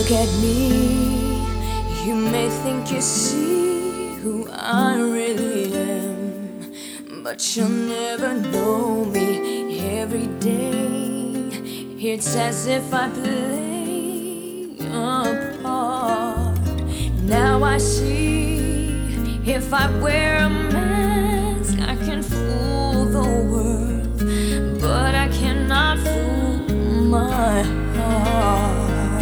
Look at me, you may think you see who I really am, but you'll never know me. Every day it's as if I play a part. Now I see, if I wear a mask I can fool the world, but I cannot fool my heart.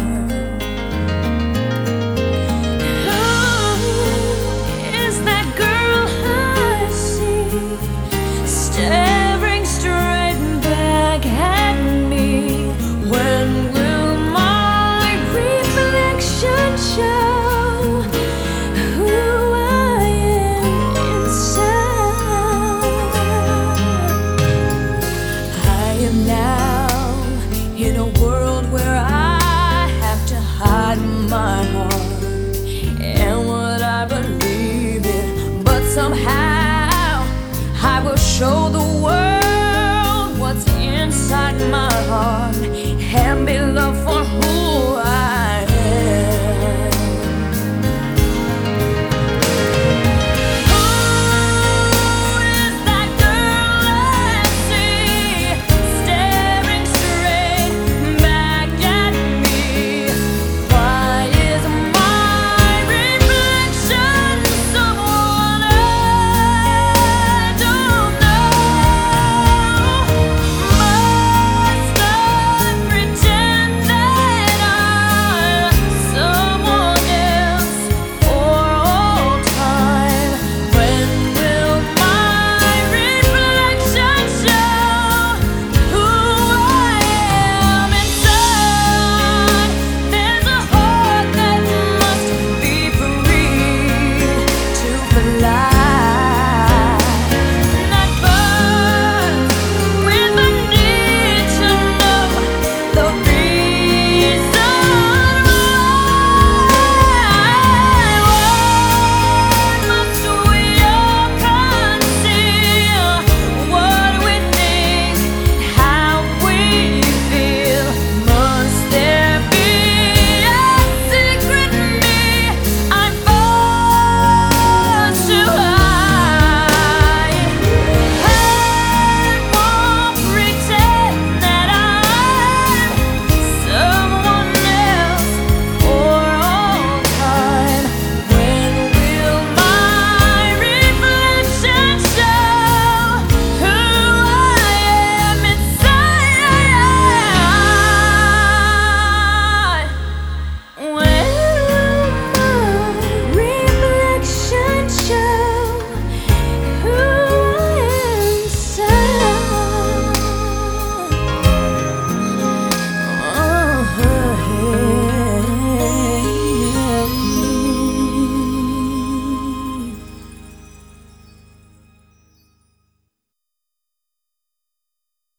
Staring straight back at me. When will my reflection show who I am inside? I am now in a world where I have to hide my heart and what I believe in, but somehow I will show the world what's inside my heart and be loved for